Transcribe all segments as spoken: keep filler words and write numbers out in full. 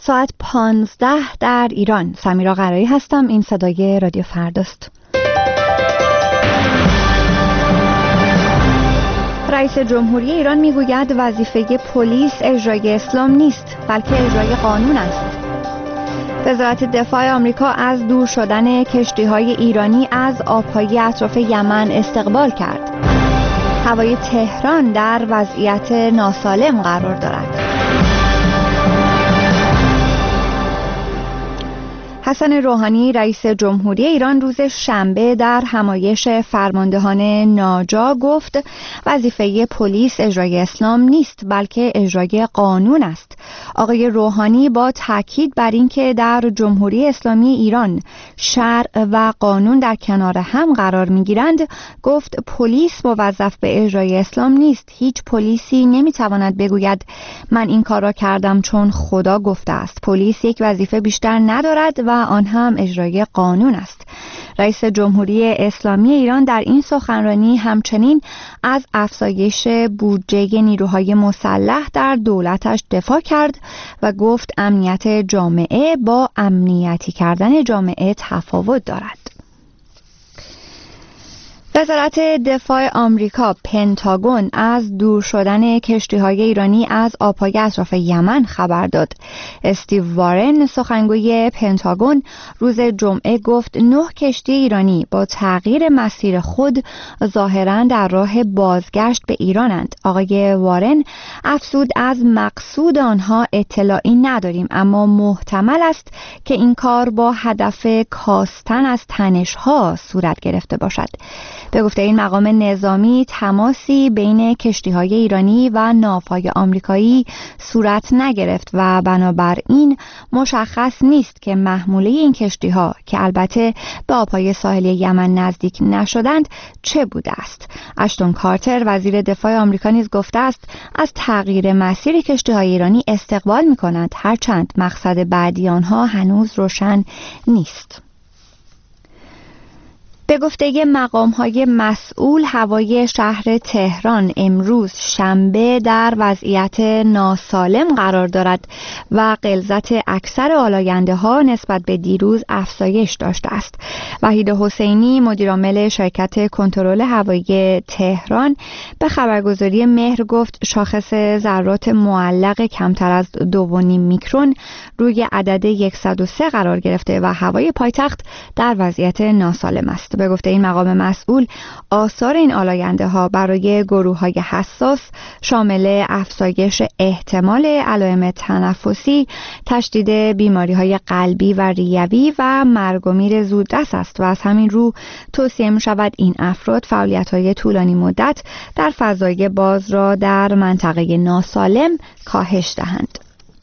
ساعت پانزده در ایران. سمیرا قرایی هستم. این صدای رادیو فرداست. رئیس جمهوری ایران میگوید وظیفه پلیس اجرای اسلام نیست، بلکه اجرای قانون است. وزارت دفاع آمریکا از دور شدن کشتی‌های ایرانی از آب‌های اطراف یمن استقبال کرد. هوای تهران در وضعیت ناسالم قرار دارد. حسن روحانی رئیس جمهوری ایران روز شنبه در همایش فرماندهان ناجا گفت وظیفه پلیس اجرای اسلام نیست، بلکه اجرای قانون است. آقای روحانی با تاکید بر اینکه در جمهوری اسلامی ایران شرع و قانون در کنار هم قرار می‌گیرند گفت پلیس موظف به اجرای اسلام نیست. هیچ پلیسی نمی‌تواند بگوید من این کار را کردم چون خدا گفته است. پلیس یک وظیفه بیشتر ندارد و آن هم اجرای قانون است. رئیس جمهوری اسلامی ایران در این سخنرانی همچنین از افزایش بودجه نیروهای مسلح در دولتش دفاع کرد و گفت امنیت جامعه با امنیتی کردن جامعه تفاوت دارد. وزارت دفاع آمریکا پنتاگون از دور شدن کشتی‌های ایرانی از آب‌های اطراف یمن خبر داد. استیو وارن سخنگوی پنتاگون روز جمعه گفت نه کشتی ایرانی با تغییر مسیر خود ظاهراً در راه بازگشت به ایرانند. آقای وارن افزود از مقصود آنها اطلاعی نداریم، اما محتمل است که این کار با هدف کاستن از تنش‌ها صورت گرفته باشد. به گفته این مقام نظامی تماسی بین کشتی‌های ایرانی و ناوهای آمریکایی صورت نگرفت و بنابراین مشخص نیست که محموله این کشتی‌ها که البته به آب‌های ساحلی یمن نزدیک نشدند چه بوده است. اشتون کارتر وزیر دفاع آمریکا نیز گفته است از تغییر مسیر کشتی‌های ایرانی استقبال می‌کند، هرچند مقصد بعدی آنها هنوز روشن نیست. به گفته مقام‌های مسئول هوای شهر تهران امروز شنبه در وضعیت ناسالم قرار دارد و غلظت اکثر آلاینده‌ها نسبت به دیروز افزایش داشته است. وحید حسینی مدیرعامل شرکت کنترل هوایی تهران به خبرگزاری مهر گفت شاخص ذرات معلق کمتر از دو و نیم میکرون روی عدد صد و سه قرار گرفته و هوای پایتخت در وضعیت ناسالم است. به گفته این مقام مسئول آثار این آلاینده ها برای گروه های حساس شامل افزایش احتمال علائم تنفسی، تشدید بیماری های قلبی و ریوی و مرگ و میر زودرس است و از همین رو توصیه می شود این افراد فعالیت های طولانی مدت در فضای باز را در منطقه ناسالم کاهش دهند.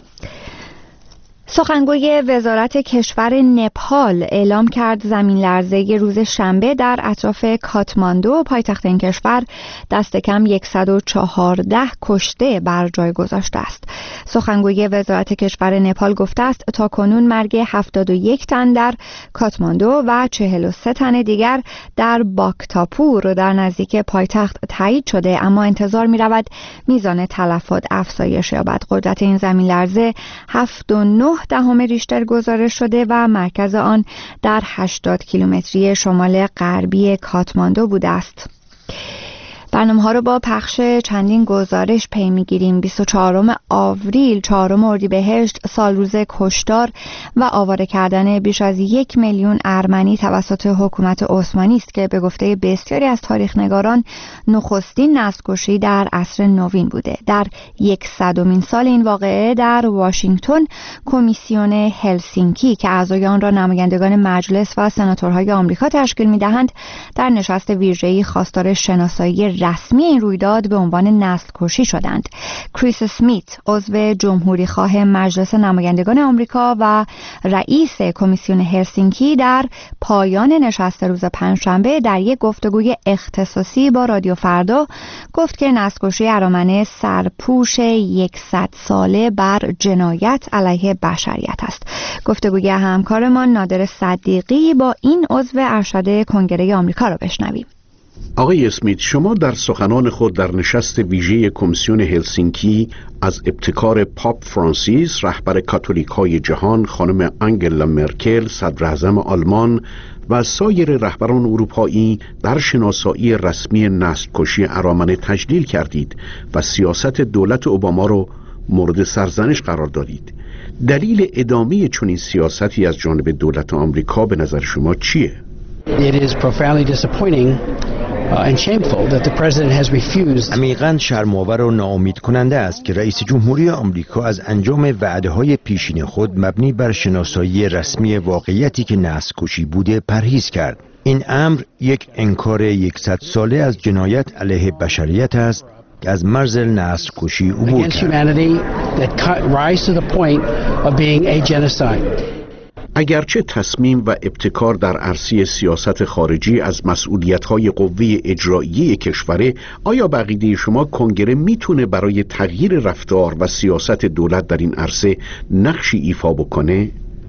سخنگوی وزارت کشور نپال اعلام کرد زمین لرزه روز شنبه در اطراف کاتماندو پایتخت این کشور دست کم صد و چهارده کشته بر جای گذاشته است. سخنگوی وزارت کشور نپال گفته است تا کنون مرگ هفتاد و یک تن در کاتماندو و چهل و سه تن دیگر در باکتاپور در نزدیک پایتخت تایید شده، اما انتظار می رود میزان تلفات افزایش یابد. قدرت این زمین لرزه هفت و نه دهم ریشتر گزارش شده و مرکز آن در هشتاد کیلومتری شمال غربی کاتماندو بوده است. برنامه ها رو با پخش چندین گزارش پی میگیریم. بیست و چهارم آوریل چهارم اردیبهشت سال روز کشتار و آواره کردن بیش از یک میلیون ارمنی توسط حکومت عثمانی است که به گفته بسیاری از تاریخ نگاران نخستین نسل‌کشی در عصر نوین بوده. در صدمین سال این واقعه در واشنگتن کمیسیون هلسینکی که اعضای آن را نمایندگان مجلس و سناتورهای آمریکا تشکیل می‌دهند در نشست ویژه‌ای خواستار شناسایی رسمی این رویداد به عنوان نسل کشی شدند. کریس اسمیت عضو جمهوری خواه مجلس نمایندگان آمریکا و رئیس کمیسیون هلسینکی در پایان نشست روز پنجشنبه در یک گفتگوی اختصاصی با رادیو فردا گفت که نسل کشی ارامنه سرپوش صد ساله بر جنایت علیه بشریت است. گفتگوی همکارمان نادر صدیقی با این عضو ارشد کنگره آمریکا را بشنویم. آقای اسمیت، شما در سخنان خود در نشست ویژه کمیسیون هلسینکی از ابتکار پاپ فرانسیس رهبر کاتولیک های جهان، خانم آنگلا مرکل صدر اعظم آلمان و سایر رهبران اروپایی در شناسایی رسمی نسل‌کشی ارامنه تجلیل کردید و سیاست دولت اوباما رو مورد سرزنش قرار دادید. دلیل ادامه چنین سیاستی از جانب دولت آمریکا به نظر شما چیه؟ It is profoundly disappointing and shameful that the president has refused. عمیقاً شرم‌آور و ناامید کننده است که رئیس جمهوری آمریکا از انجام وعده‌های پیشین خود مبنی بر شناسایی رسمی واقعیتی که نسل‌کشی بوده پرهیز کرد. این امر یک انکار یکصد ساله از جنایت علیه بشریت است که از مرز نسل‌کشی عبور کرد. اگرچه تصمیم و ابتکار در عرصه سیاست خارجی از مسئولیت‌های قوه اجرایی کشوره، آیا به عقیده شما کنگره میتونه برای تغییر رفتار و سیاست دولت در این عرصه نقشی ایفا بکنه؟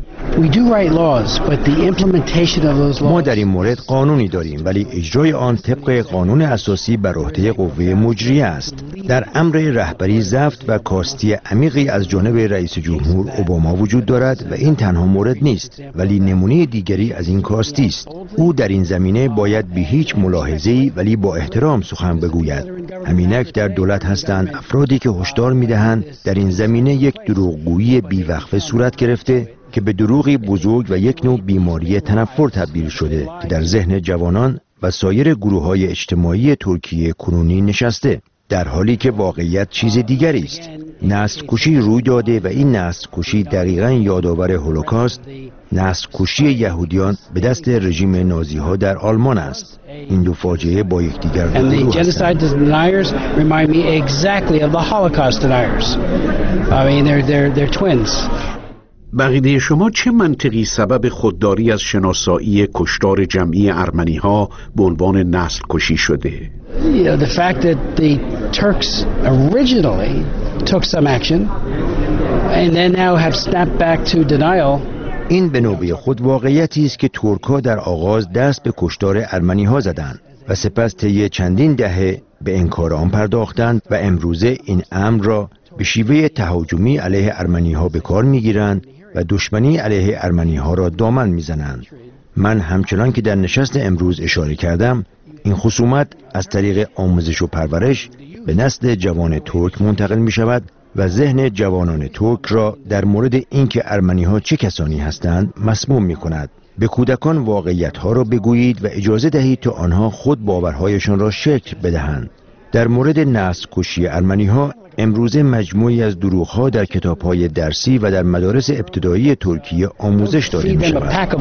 ما در این مورد قانونی داریم، ولی اجرای آن طبق قانون اساسی بر عهده قوه مجریه است. در امر رهبری ضبط و کاستی عمیقی از جانب رئیس جمهور اوباما وجود دارد و این تنها مورد نیست، ولی نمونه دیگری از این کاستی است. او در این زمینه باید بی هیچ ملاحظه‌ای ولی با احترام سخن بگوید. همینک در دولت هستند افرادی که هشدار می‌دهند در این زمینه یک دروغگویی بی‌وقفه صورت گرفته که به دروغی بزرگ و یک نوع بیماری تنفر تبدیل شده که در ذهن جوانان و سایر گروه‌های اجتماعی ترکیه کنونی نشسته، در حالی که واقعیت چیز دیگری است. نسل‌کشی روی داده و این نسل‌کشی دقیقاً یادآور هولوکاست، نسل‌کشی یهودیان به دست رژیم نازی‌ها در آلمان است. این دو فاجعه با یکدیگر روبرو هستند. بقیده شما چه منطقی سبب خودداری از شناسایی کشتار جمعی ارمنی ها به عنوان نسل کشی شده؟ You know, the fact that the Turks originally took some action and then now have snapped back to denial. این به نوبه خود واقعیتی است که ترک‌ها در آغاز دست به کشتار ارمنی ها زدند و سپس طی چندین دهه به انکار آن پرداختند و امروزه این امر را به شیوه تهاجمی علیه ارمنی ها به کار میگیرند و دشمنی علیه ارمنی ها را دامن میزنند. من همچنان که در نشست امروز اشاره کردم، این خصومت از طریق آموزش و پرورش به نسل جوان ترک منتقل می شود و ذهن جوانان ترک را در مورد اینکه ارمنی ها چه کسانی هستند مسموم می کند. به کودکان واقعیت ها را بگویید و اجازه دهید تا آنها خود باورهایشان را شکل بدهند. در مورد نسل کشی ارمنی ها امروزه مجموعی از دروغ‌ها در کتاب‌های درسی و در مدارس ابتدایی ترکیه آموزش داده می‌شود.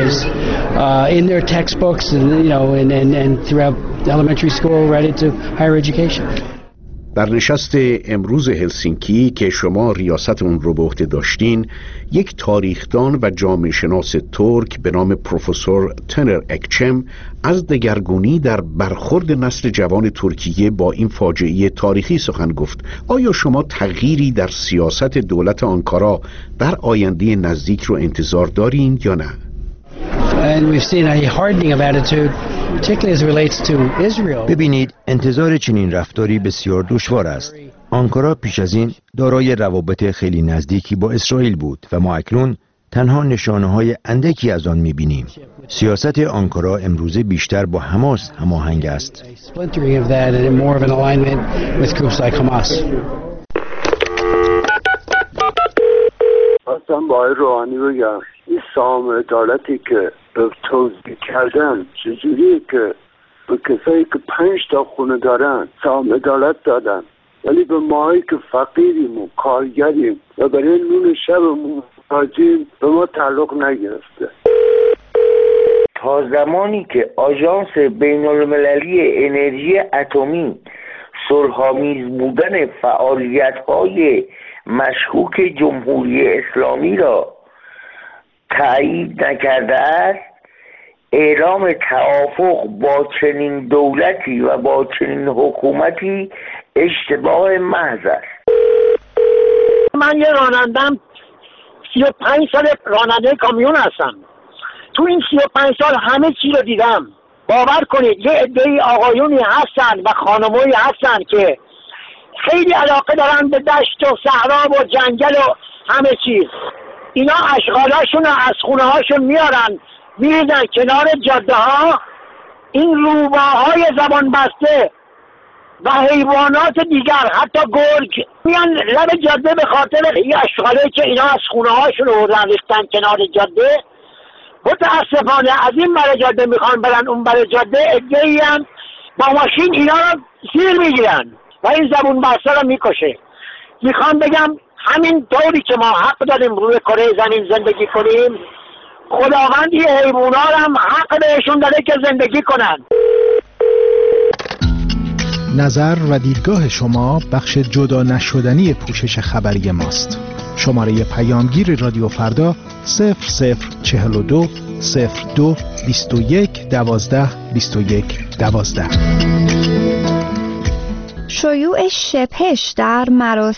در نشست امروز هلسینکی که شما ریاست اون رو به عهده داشتین، یک تاریخدان و جامعه شناس ترک به نام پروفسور تنر اکچم از دگرگونی در برخورد نسل جوان ترکیه با این فاجعه تاریخی سخن گفت. آیا شما تغییری در سیاست دولت آنکارا در آینده نزدیک رو انتظار دارین یا نه؟ ببینید، انتظار چنین رفتاری بسیار دشوار است. آنکارا پیش از این دارای روابط خیلی نزدیکی با اسرائیل بود و ما اکنون تنها نشانه‌های اندکی از آن می‌بینیم. سیاست آنکارا امروزه بیشتر با حماس هماهنگ است. خواستم با آقای روحانی بگم این سهام عدالتی که توضیح کردن چجوریه که به کسایی که پنج تا خونه دارن سهام عدالت دادن ولی به ماهایی که فقیریم و کارگریم و برای نون شبمون محتاجیم به ما تعلق نگرفته. تا زمانی که آژانس بین المللی انرژی اتمی صلح‌آمیز بودن فعالیت‌های مشکوک جمهوری اسلامی را تایید نکرده است، اعلام توافق با چنین دولتی و با چنین حکومتی اشتباه محض است. من یه رانندم سی و پنج سال راننده کامیون هستم. تو این سی و پنج سال همه چی رو دیدم. باور کنید یه عده‌ای آقایونی هستن و خانمایی هستن که خیلی علاقه دارن به دشت و صحرا و جنگل و همه چیز. اینا اشغالاشون رو از خونه هاشون میارن میریزن کنار جاده ها. این روباهای زبان بسته و حیوانات دیگر حتی گرگ میان لب جاده به خاطر این اشغالی که اینا از خونه هاشون رو ریختن کنار جاده. متاسفانه از این بر جاده میخوان برن اون بر جاده، عده‌ای هم با ماشین اینا رو زیر میگیرن و این زبون بسته رو میکشه. میخوام بگم همین طوری که ما حق داریم روی کره زمین زندگی کنیم، خداوند این حیوونا هم حق بهشون داره که زندگی کنن. نظر و دیدگاه شما بخش جدا نشدنی پوشش خبری ماست. شماره پیامگیر رادیو فردا صفر صفر چهل و دو صفر دو بیست و یک دوازده بیست و یک دوازده. شیوع شپش در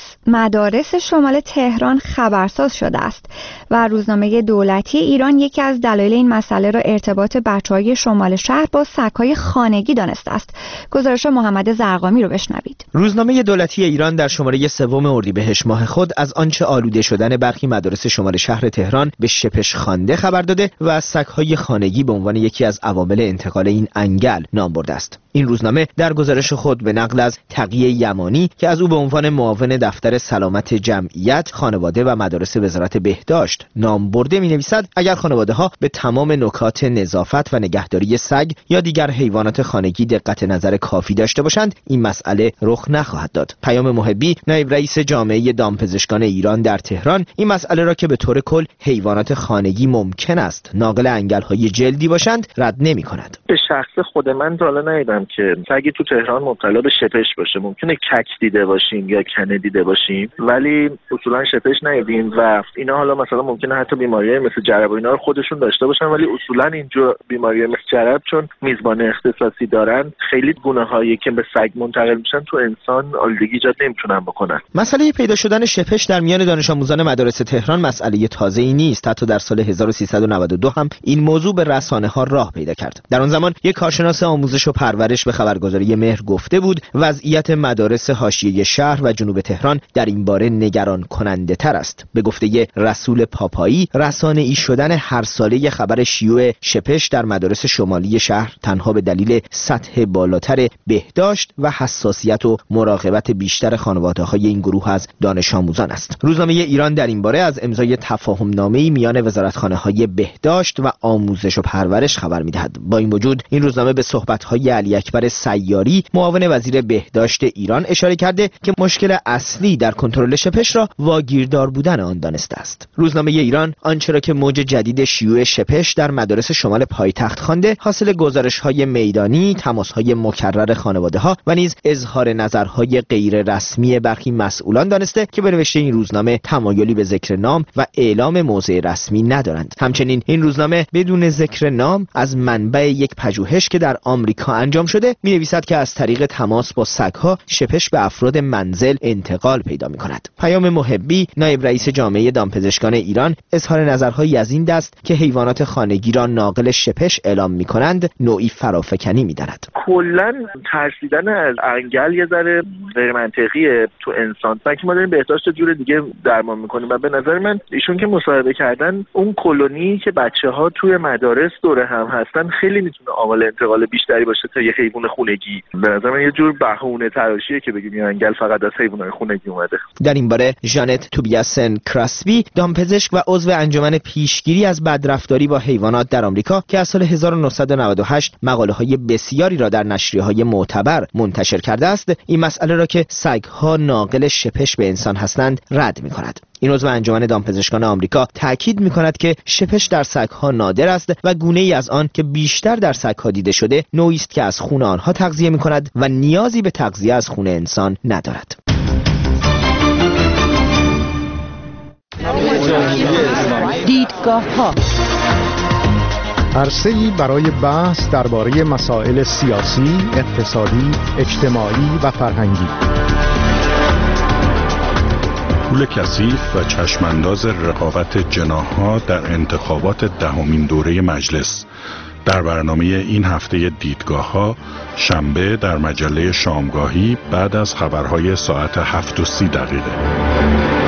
مدارس شمال تهران خبرساز شده است و روزنامه دولتی ایران یکی از دلایل این مسئله را ارتباط بچه‌های شمال شهر با سگ‌های خانگی دانسته است. گزارش محمد زرقامی رو بشنوید. روزنامه دولتی ایران در شماره سوم اردیبهشت ماه خود از آنچه آلوده شدن برخی مدارس شمال شهر تهران به شپش خوانده خبر داده و از سگ‌های خانگی به عنوان یکی از عوامل انتقال این انگل نام برده است. این روزنامه در گزارش خود به نقل از تقی یمانی که از او به عنوان معاون دفتر سلامت جمعیت، خانواده و مدارس وزارت بهداشت نام برده می‌نویسد اگر خانواده‌ها به تمام نکات نظافت و نگهداری سگ یا دیگر حیوانات خانگی دقت نظر کافی داشته باشند، این مسئله رخ نخواهد داد. پیام محبی، نایب رئیس جامعه دامپزشکان ایران در تهران، این مسئله را که به طور کل حیوانات خانگی ممکن است ناقل انگل‌های جلدی باشند رد نمی‌کند. به شخص خود من تا حالا ندیدم که سگی تو تهران مبتلا به شپش باشه. ممکنه کک دیده باشیم یا کنه دیده باشیم ولی اصولا شپش ندیدیم و اینا حالا مثلا ممکنه حتی بیماری‌های مثل جرب و اینا رو خودشون داشته باشن، ولی اصولا اینجور بیماری‌های مثل جرب چون میزبان اختصاصی دارن، خیلی گونه‌هایی که به سگ منتقل میشن تو انسان آلودگی ایجاد نمیتونن بکنن. مسئله پیدا شدن شپش در میان دانش آموزان مدارس تهران مسئله تازه‌ای نیست. حتی در سال هزار و سیصد و نود و دو هم این موضوع به رسانه‌ها راه پیدا کرد. در آن زمان یک کارشناس آموزش و پرورش به خبرگزاری مهر گفته بود وضعیت مدارس حاشیه شهر و جنوب تهران در این باره نگران کننده تر است. به گفته رسول پاپایی، رسانه‌ای شدن هر ساله خبر شیوع شپش در مدارس شمالی شهر تنها به دلیل سطح بالاتر بهداشت و حساسیت و مراقبت بیشتر خانواده‌های این گروه از دانش آموزان است. روزنامه ایران در این باره از امضای تفاهم‌نامه‌ای میان وزارتخانه‌های بهداشت و آموزش و پرورش خبر می‌دهد. با این وجود این روزنامه به صحبت‌های علی اکبر سیاری، معاون وزیر بهداشت ایران، اشاره کرده که مشکل اصلی در کنترل شپش را واگیردار بودن آن دانسته است. روزنامه ایران آنچه را که موج جدید شیوع شپش در مدارس شمال پایتخت خوانده، حاصل گزارش‌های میدانی، تماس‌های مکرر خانواده‌ها و نیز اظهار نظرهای غیر رسمی برخی مسئولان دانسته که به نوشته این روزنامه تمایلی به ذکر نام و اعلام موضع رسمی ندارند. همچنین این روزنامه بدون ذکر نام از منبع یک پژوهش که در آمریکا انجام شده می‌نویسد که از طریق تماس با سگ‌ها شپش به افراد منزل انتقال پیدا می‌کند. پیام محبی، نایب رئیس جامعه دامپزشکان ایران، اظهار نظرهایی از این دست که حیوانات خانگی را ناقل شپش اعلام می‌کنند نوعی فرافکنی می‌داند. کلاً ترسیدن از انگل یه ذره غیر منطقیه تو انسان. وقتی ما داریم بهداشت جور دیگه درمان می‌کنیم و به نظر من ایشون که مصاحبه کردن اون کلونی که بچه‌ها توی مدارس دوره هم هستن خیلی میتونه عامل انتقال بیشتری باشه تا یه حیوان خونگی. به نظر من یه جور بهونه تراشیه که بگیم انگل فقط از حیوانات خونگی اومده. در این باره ژانت توبیاسن کراسبی، دامپزشک و عضو انجمن پیشگیری از بدرفتاری با حیوانات در آمریکا که از سال هزار و نهصد و نود و هشت مقاله‌های بسیاری را در نشریه‌های معتبر منتشر کرده است، این مسئله را که سگ‌ها ناقل شپش به انسان هستند رد می‌کند. این عضو انجمن دامپزشکان آمریکا تاکید می‌کند که شپش در سگ‌ها نادر است و گونه‌ای از آن که بیشتر در سگ‌ها دیده شده نوعی است که از خون آنها تغذیه می‌کند و نیازی به تغذیه از خون انسان ندارد. دیدگاه‌ها عرصه‌ای برای بحث درباره مسائل سیاسی، اقتصادی، اجتماعی و فرهنگی. پول کثیف و چشمانداز رقابت جناح‌ها در انتخابات دهمین دوره مجلس، در برنامه این هفته دیدگاه ها شنبه در مجله شامگاهی بعد از خبرهای ساعت هفت و سی دقیقه.